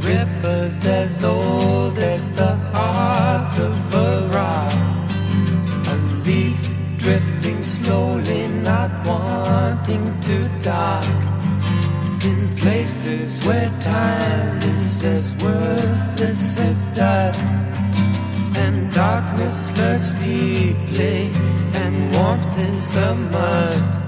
rivers as old as the heart of a rock. A leaf drifting slowly, not wanting to dock. In places where time is as worthless as dust, and darkness lurks deeply, and warmth is a must.